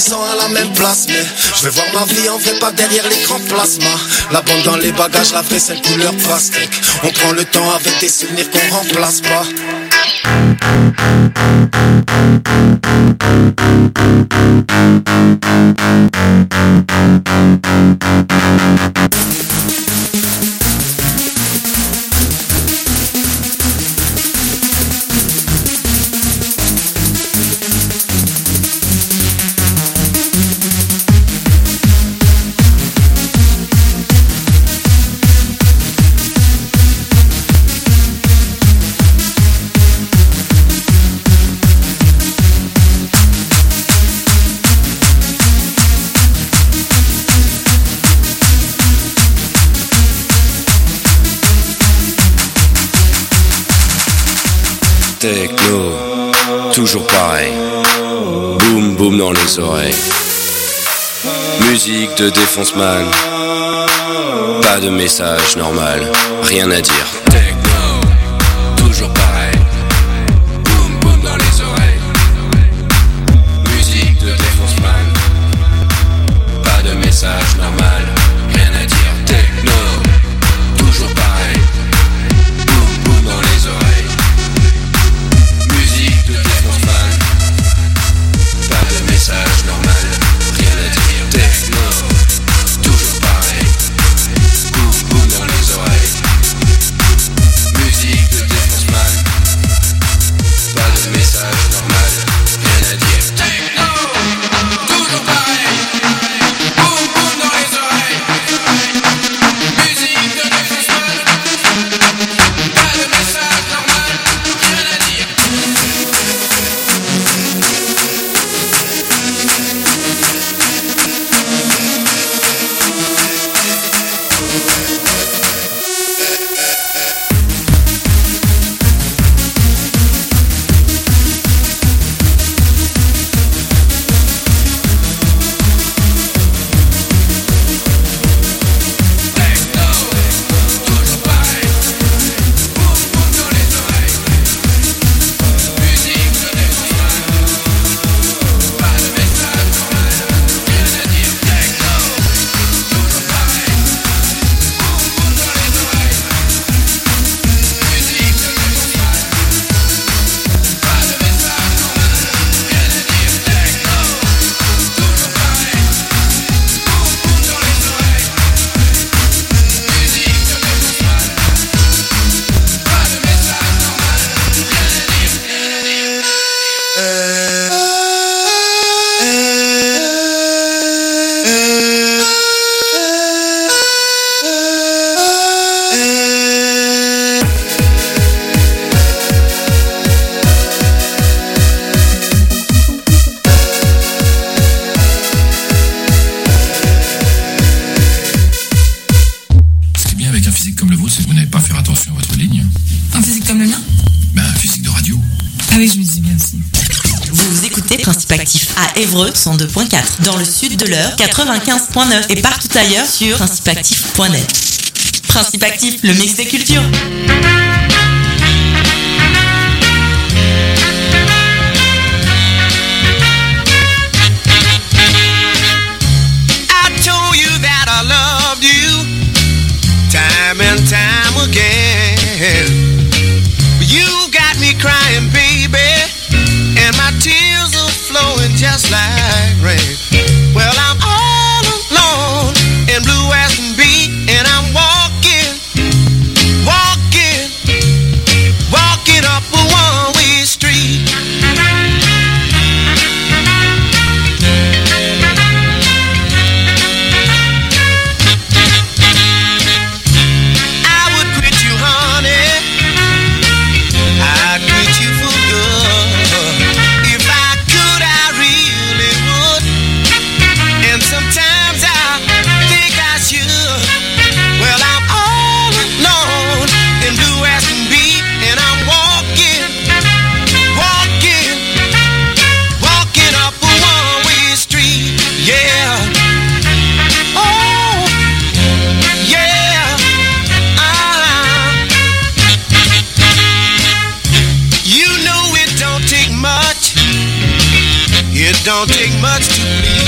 sang à la même place. Mais je vais voir ma vie en vrai, pas derrière l'écran plasma. La bande dans les bagages, la vraie c'est couleur plastique. On prend le temps avec des souvenirs qu'on remplace pas. Techno, toujours pareil. Boum boum dans les oreilles. Musique de Défonceman. Pas de message normal, rien à dire. Techno, toujours pareil. Boum boum dans les oreilles. Musique de Défonceman. Pas de message normal, rien à dire. Techno, toujours pareil. Boum boum dans les oreilles. Message normal, rien à dire. Techno, toujours pareil. Boum boum dans les oreilles. Musique de Défonceman. Pas de message normal, rien à dire. Techno, toujours pareil. Boum boum dans les oreilles. Musique de Défonceman. Pas de message normal, rien à dire. À Évreux 102.4, dans le sud de l'Eure 95.9 et partout ailleurs sur principeactif.net. Principe Actif, le mix des cultures. I told you that I loved you time and time again. You got me crying, baby, and my tears are flowing just like rain. Well, I'm all alone and blue as can be, and I'm walking up a one-way street. I would quit you, honey. I'd quit you for good. If I could, I really would. And sometimes I think I should. Well, I'm all alone and blue as can be, and I'm walking up a one-way street. Yeah. Oh, yeah. You know it don't take much. It don't take much to please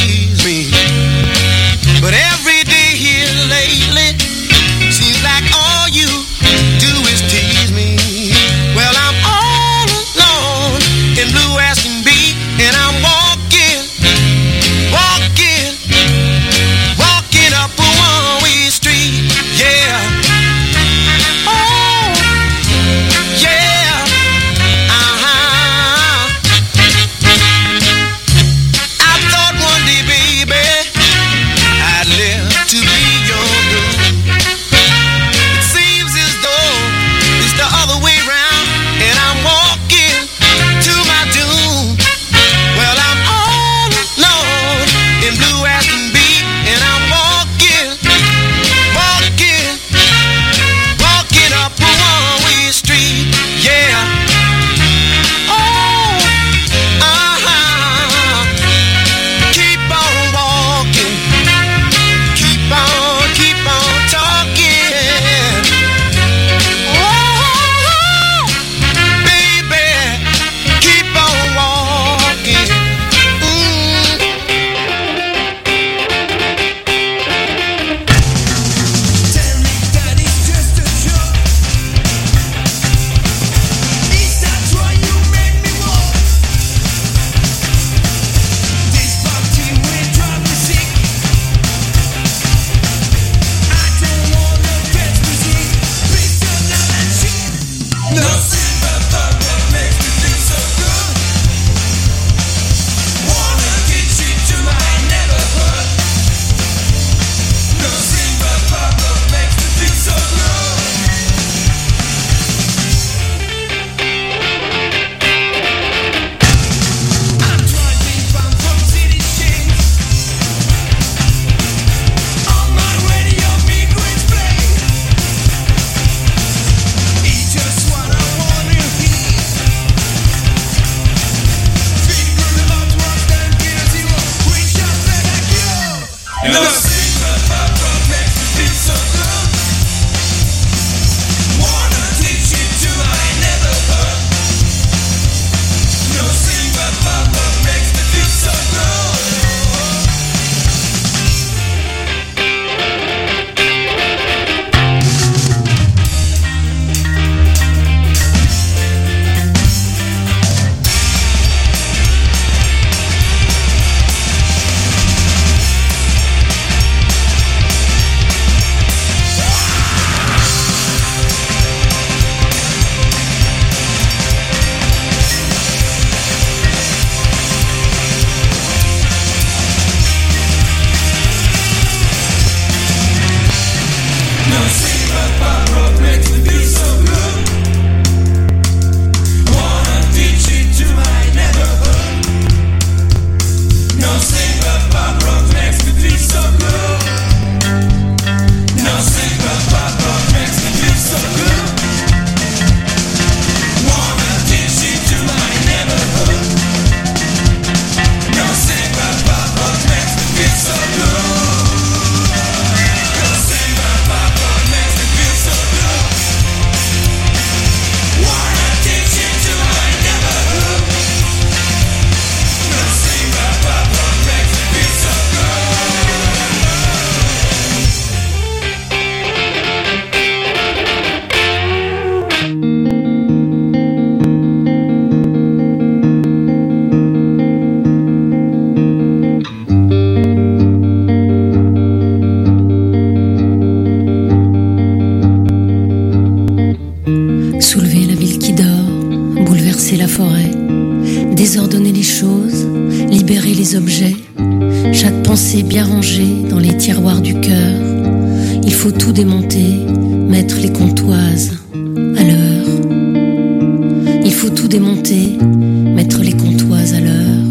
Soulever la ville qui dort, bouleverser la forêt, désordonner les choses, libérer les objets, chaque pensée bien rangée dans les tiroirs du cœur. Il faut tout démonter, mettre les comptoises à l'heure. Il faut tout démonter, mettre les comptoises à l'heure.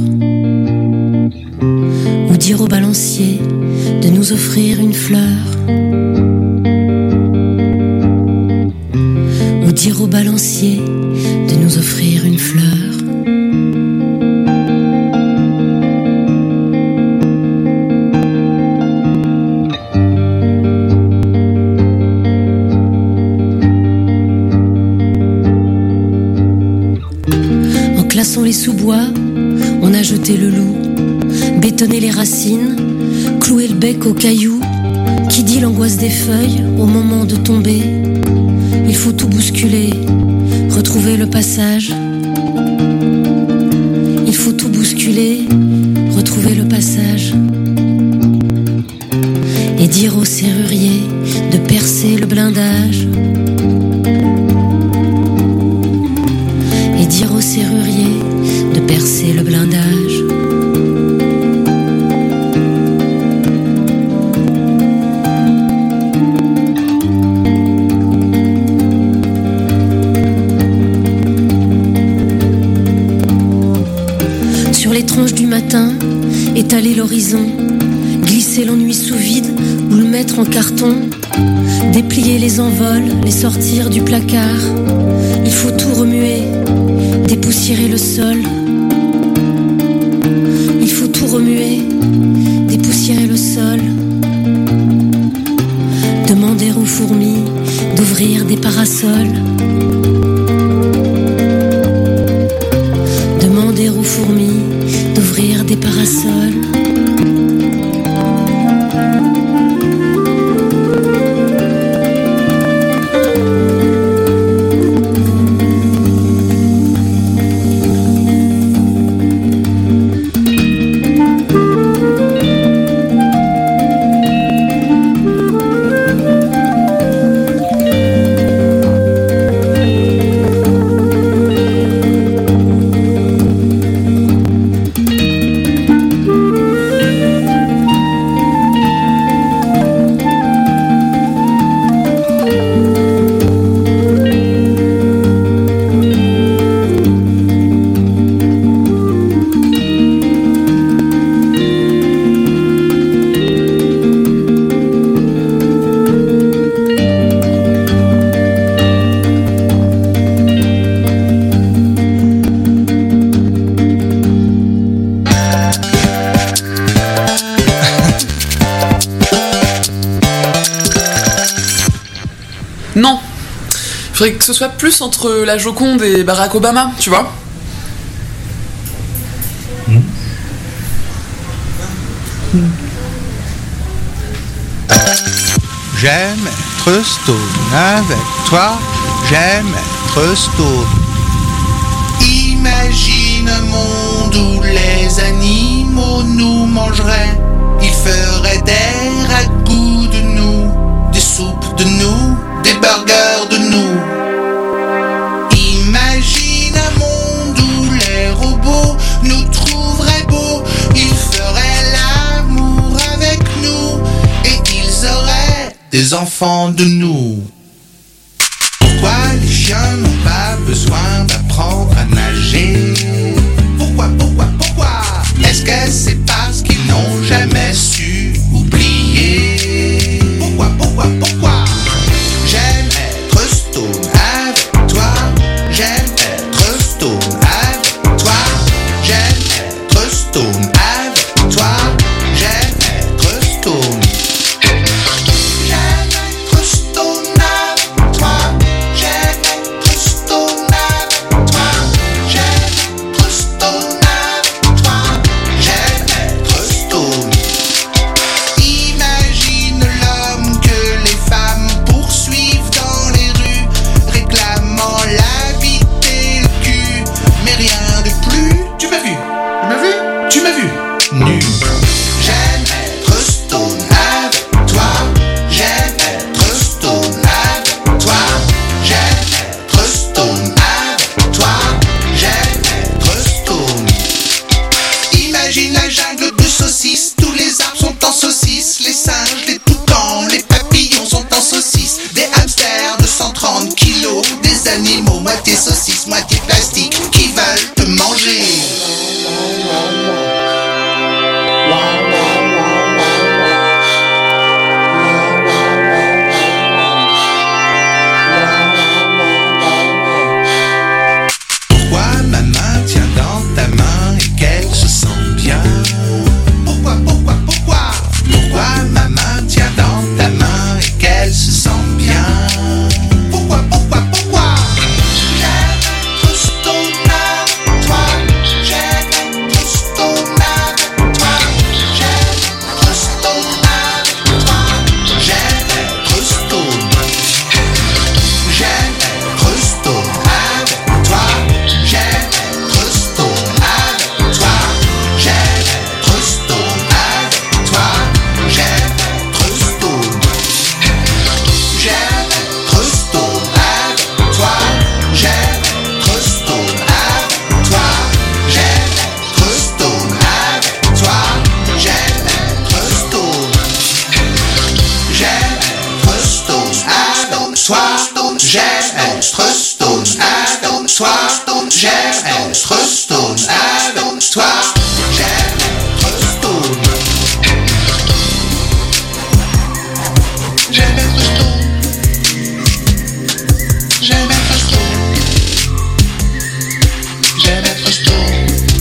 Ou dire au balancier de nous offrir une fleur. Ou dire au balancier de nous offrir une fleur. En classant les sous-bois, on a jeté le loup, bétonné les racines, cloué le bec aux cailloux. Qui dit l'angoisse des feuilles au moment de tomber? Il faut tout bousculer, retrouver le passage. Il faut tout bousculer, retrouver le passage. Et dire au serrurier de percer le blindage. Et dire au serrurier de percer le blindage. Tranche du matin, étaler l'horizon, glisser l'ennui sous vide ou le mettre en carton, déplier les envols, les sortir du placard. Il faut tout remuer, dépoussiérer le sol. Il faut tout remuer, dépoussiérer le sol. Demander aux fourmis d'ouvrir des parasols. Demander aux fourmis d'ouvrir des parasols. Non. Il faudrait que ce soit plus entre la Joconde et Barack Obama, tu vois. J'aime être stone avec toi, j'aime être stone. Imagine un monde où les animaux nous mangeraient. Ils feraient des ragoûts de nous, des soupes de nous, des burgers de nous. Imagine un monde où les robots nous trouveraient beaux. Ils feraient l'amour avec nous et ils auraient des enfants de nous. Pourquoi les chiens n'ont pas besoin d'apprendre à nager? Pourquoi? Est-ce que c'est parce qu'ils n'ont jamais su oublier? Pourquoi? J'aime être stone avec toi. J'aime être stone avec toi. J'aime être stone avec toi. J'aime être stone. J'aime être stone avec toi. J'aime être stone avec toi. J'aime être stone avec toi. J'aime animaux, moitié saucisses, moitié plastique, qui veulent te manger. Pourquoi ma main tient dans ta main et qu'elle se sent bien? Pourquoi Pourquoi ma main tient dans ta main et qu'elle se sent bien? Pourquoi J'aime être ton avec toi. J'aime être ton avec toi. J'aime être ton avec toi. J'aime être stone. J'aime être stone avec toi. J'aime être stone avec toi. J'aime être stone avec toi. J'aime être stone. J'aime être stone avec toi. J'aime être stone avec toi. J'aime être stone avec toi. J'aime être stone. J'aime être stone avec toi. J'aime être stone avec toi. J'aime être stone avec toi. J'aime être stone. J'aime être stone. J'aime être stone. J'aime être stone.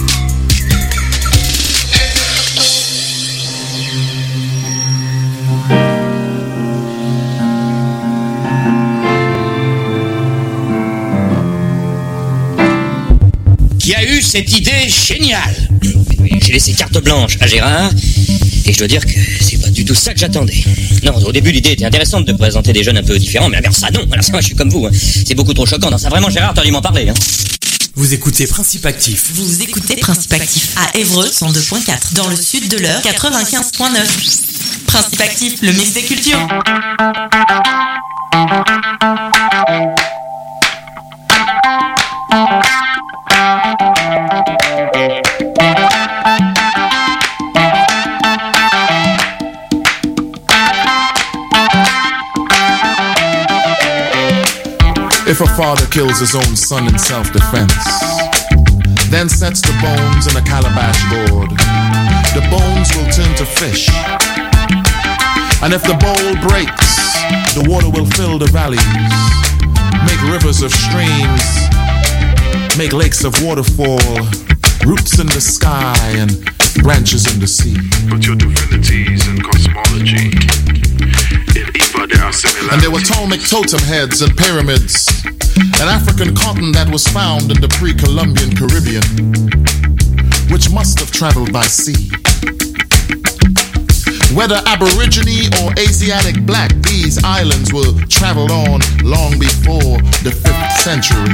Qui a eu cette idée géniale? J'ai laissé carte blanche à Gérard, et je dois dire que c'est pas du tout ça que j'attendais. Non, au début l'idée était intéressante de présenter des jeunes un peu différents, mais alors ça non, alors ça moi je suis comme vous, hein. C'est beaucoup trop choquant, non ça vraiment Gérard, t'as dû m'en parler, hein. Vous écoutez Principe Actif. Vous écoutez Principe Actif à Évreux 102.4, dans le sud de l'Eure 95.9. Principe Actif, le mix des cultures. If a father kills his own son in self-defense, then sets the bones in a calabash gourd, the bones will turn to fish. And if the bowl breaks, the water will fill the valleys, make rivers of streams, make lakes of waterfall, roots in the sky and branches in the sea. But your divinities and cosmology, in Ifa there are similarities. And there were Ptolemaic totem heads and pyramids, and African cotton that was found in the pre-Columbian Caribbean, which must have traveled by sea. Whether Aborigine or Asiatic black, these islands were traveled on long before the 5th century.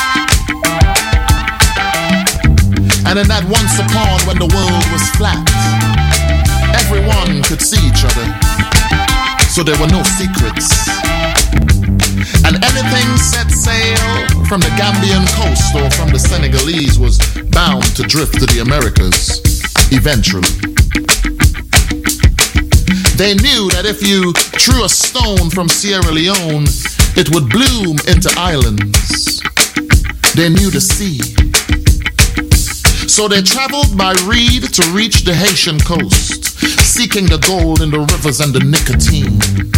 And in that once upon when the world was flat, everyone could see each other, so there were no secrets. And anything set sail from the Gambian coast or from the Senegalese was bound to drift to the Americas eventually. They knew that if you threw a stone from Sierra Leone, it would bloom into islands. They knew the sea. So they traveled by reed to reach the Haitian coast, seeking the gold in the rivers and the nicotine.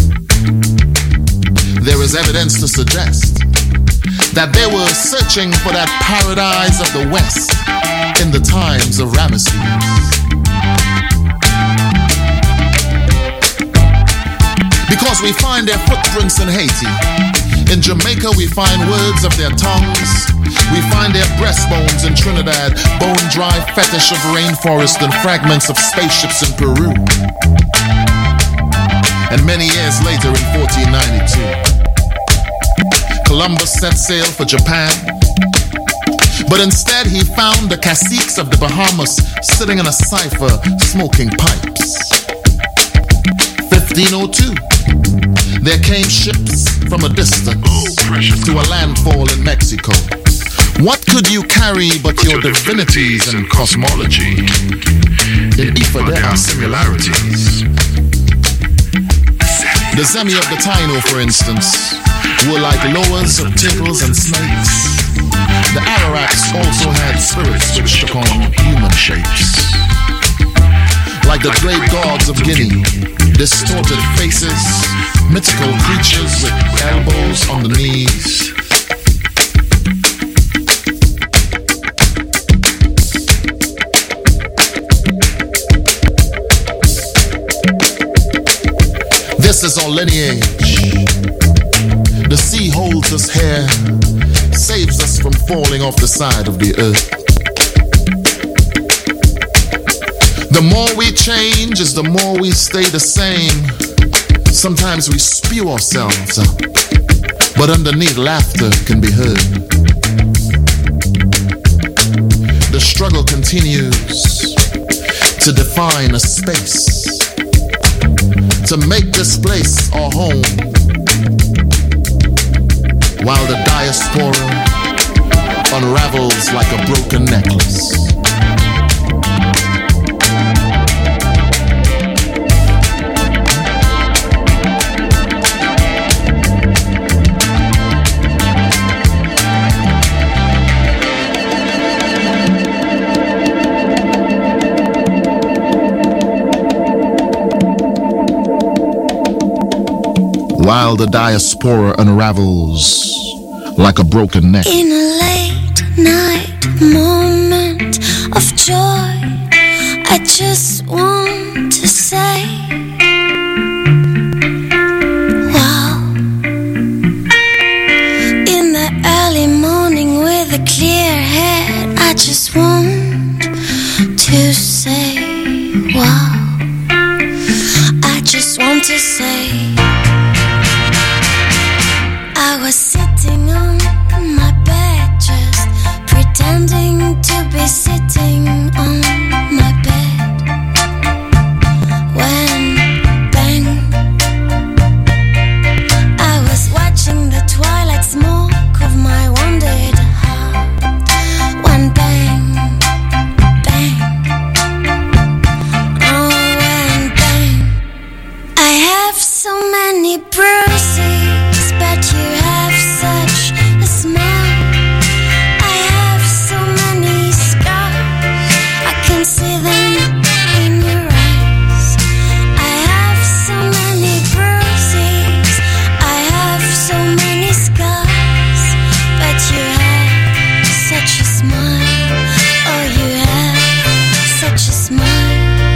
There is evidence to suggest that they were searching for that paradise of the West in the times of Ramesses. Because we find their footprints in Haiti. In Jamaica we find words of their tongues. We find their breastbones in Trinidad, bone-dry fetish of rainforest and fragments of spaceships in Peru. And many years later in 1492, Columbus set sail for Japan. But instead he found the caciques of the Bahamas sitting in a cipher smoking pipes. 1502, there came ships from a distance to a landfall in Mexico. What could you carry but your divinities and cosmology? In Ifa there are similarities. The Zemi of the Taino, for instance, were like lowers of tinkles and snakes. The Ararats also had spirits which took on human shapes. Like the great gods of Guinea, distorted faces, mythical creatures with elbows on the knees. This is our lineage. The sea holds us here, saves us from falling off the side of the earth. The more we change is the more we stay the same. Sometimes we spew ourselves up, but underneath laughter can be heard. The struggle continues to define a space, to make this place our home, while the diaspora unravels like a broken necklace. While the diaspora unravels like a broken neck. In a late night moment of joy, I just want to say, wow. In the early morning with a clear head, I just want to say, wow. I just want to say, I was sitting on my bed, just pretending to be sitting on my bed, when bang, I was watching the twilight smoke of my wounded heart, when bang, bang, oh when bang, I have so many bruises, but you have such a smile. I have so many scars, I can see them in your eyes. I have so many bruises, I have so many scars, but you have such a smile. Oh, you have such a smile.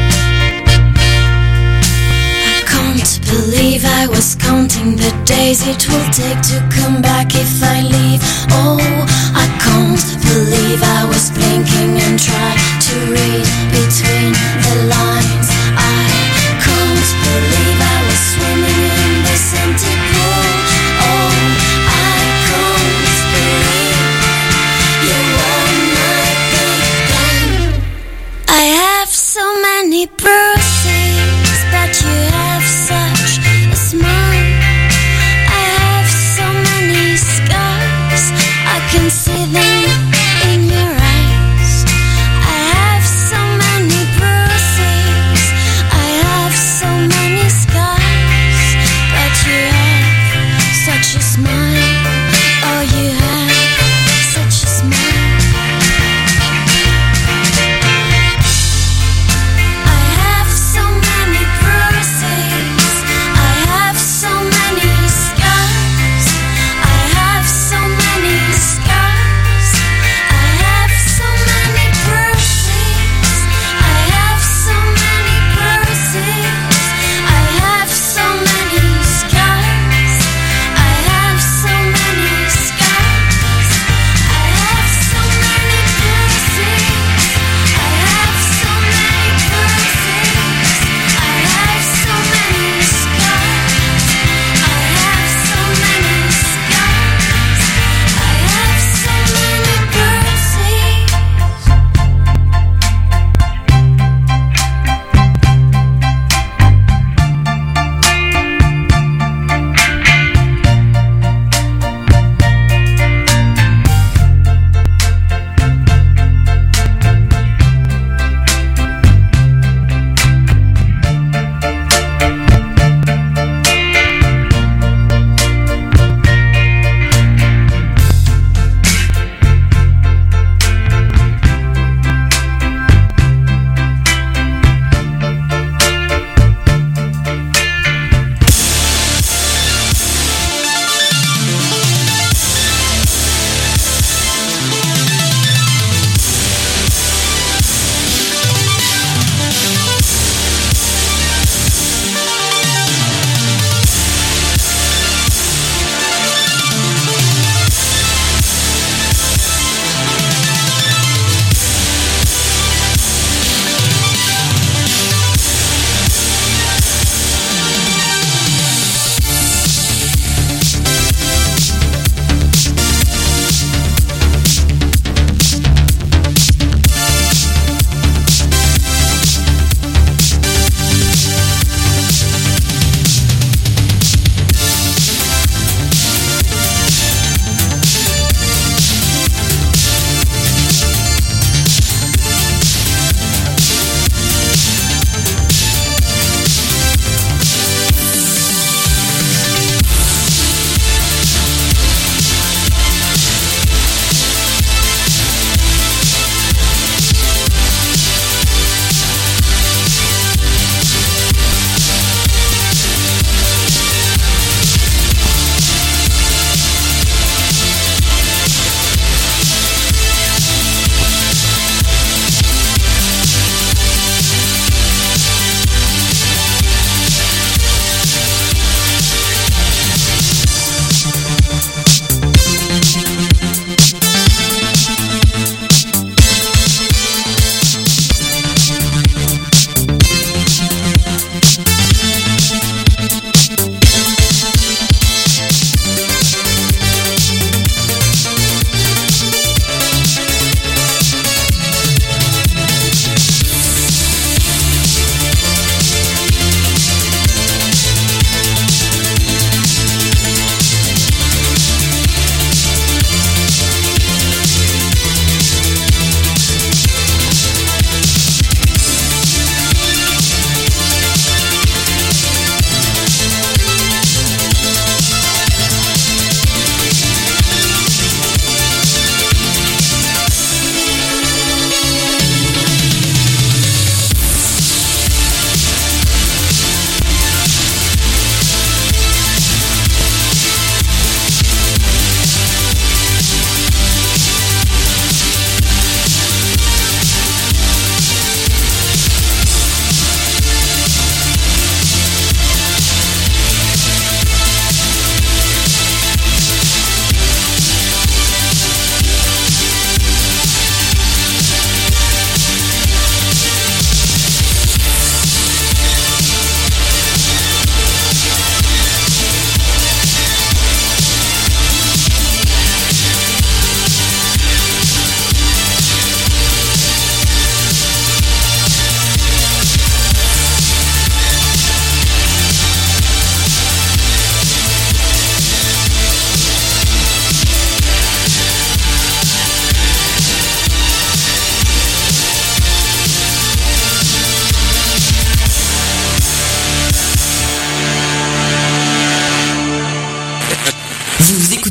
I can't believe I was counting the days it will take to come back if I leave. Oh, I can't believe I was blinking and tried to read between the lines. I can't believe I was swimming in this empty pool. Oh, I can't believe you were my big bang. I have so many bruises, but you have such a smile. I have so many scars,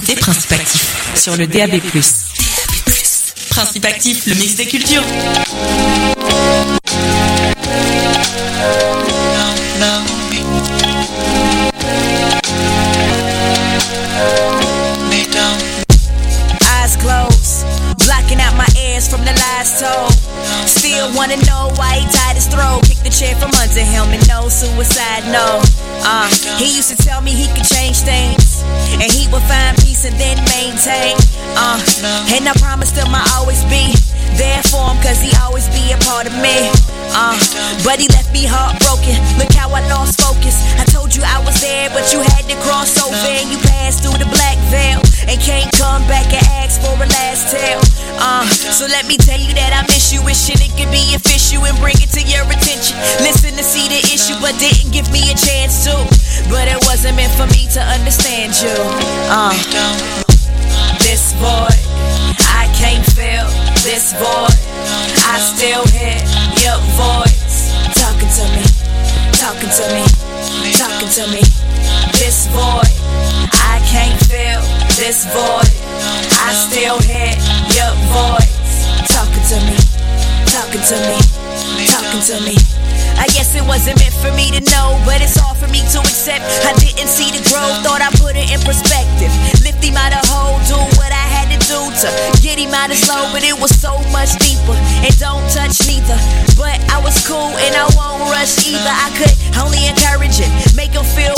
écoutez Principe Actif sur le DAB+. Principe Actif, le mix des cultures. Eyes closed, blocking out my ears from the lies told. Still wanna know why he tied his throat. Kick the chair from under him and no suicide, no. He used to tell me he could change things, and he would find peace and then maintain. And I promised him I'd always be there for him, cause he always be a part of me. But he left me heartbroken. Look how I lost focus. I told you I was there, but you had to cross over, and you passed through the black veil and can't come back and ask for a last tale. So let me tell you that I miss you. Wishing it could be official and bring it to your attention. Listen to see the issue, but didn't give me a chance to. But it wasn't meant for me to understand you. This void, I can't feel this void. I still hear your voice talking to me, talking to me, talking to me. This void, I can't feel this void. I still hear your voice talking to me, talking to me, talking to me. I guess it wasn't meant for me to know, but it's hard for me to accept. I didn't see the growth, thought I put it in perspective. Lift him out of hole, do what I had to do to get him out of slow, but it was so much deeper. And don't touch neither, but I was cool and I won't rush either. I could only encourage it, make him feel